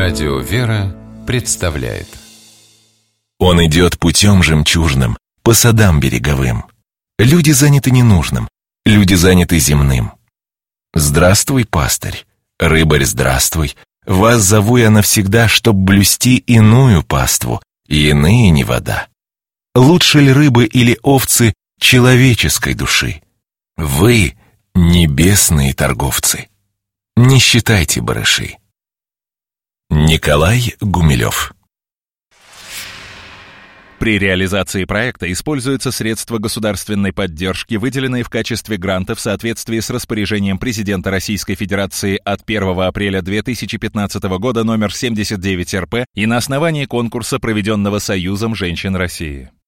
Радио «Вера» представляет. Он идет путем жемчужным, по садам береговым. Люди заняты ненужным, люди заняты земным. Здравствуй, пастырь, рыбарь, здравствуй. Вас зову я навсегда, чтоб блюсти иную паству, и иные не вода. Лучше ли рыбы или овцы человеческой души? Вы — небесные торговцы. Не считайте барыши. Николай Гумилев. При реализации проекта используются средства государственной поддержки, выделенные в качестве гранта в соответствии с распоряжением президента Российской Федерации от 1 апреля 2015 года номер 79 РП и на основании конкурса, проведенного Союзом женщин России.